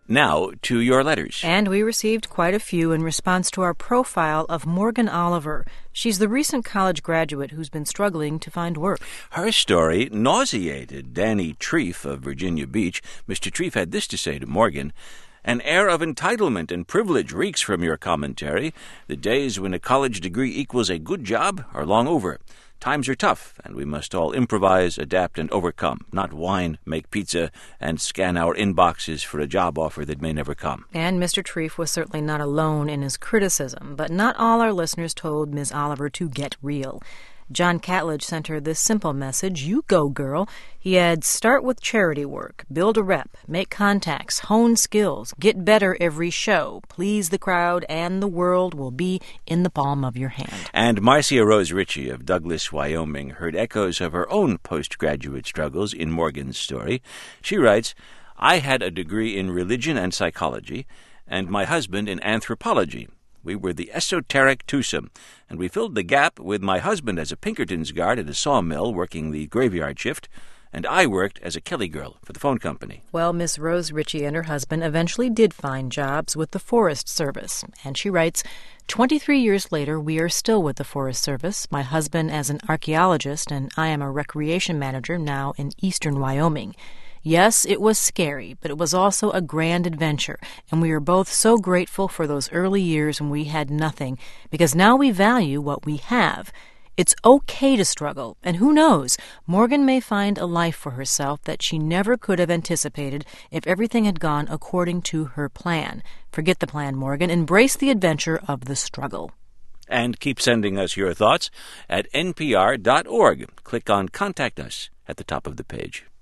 Now to your letters. And we received quite a few in response to our profile of Morgan Oliver. She's the recent college graduate who's been struggling to find work. Her story nauseated Danny Treef of Virginia Beach. Mr. Treef had this to say to Morgan: "An air of entitlement and privilege reeks from your commentary. The days when a college degree equals a good job are long over. Times are tough, and we must all improvise, adapt, and overcome, not whine, make pizza, and scan our inboxes for a job offer that may never come." And Mr. Treef was certainly not alone in his criticism, but not all our listeners told Ms. Oliver to get real. John Catledge sent her this simple message: "You go, girl." He adds, "Start with charity work, build a rep, make contacts, hone skills, get better every show, please the crowd, and the world will be in the palm of your hand." And Marcia Rose Ritchie of Douglas, Wyoming, heard echoes of her own postgraduate struggles in Morgan's story. She writes, "I had a degree in religion and psychology, and my husband in anthropology. We were the esoteric twosome, and we filled the gap with my husband as a Pinkerton's guard at a sawmill working the graveyard shift, and I worked as a Kelly girl for the phone company." Well, Miss Rose Ritchie and her husband eventually did find jobs with the Forest Service. And she writes, 23 years later, we are still with the Forest Service, my husband as an archaeologist, and I am a recreation manager now in eastern Wyoming. Yes, it was scary, but it was also a grand adventure, and we are both so grateful for those early years when we had nothing, because now we value what we have. It's okay to struggle, and who knows, Morgan may find a life for herself that she never could have anticipated if everything had gone according to her plan. Forget the plan, Morgan. Embrace the adventure of the struggle. And keep sending us your thoughts at npr.org. Click on Contact Us at the top of the page.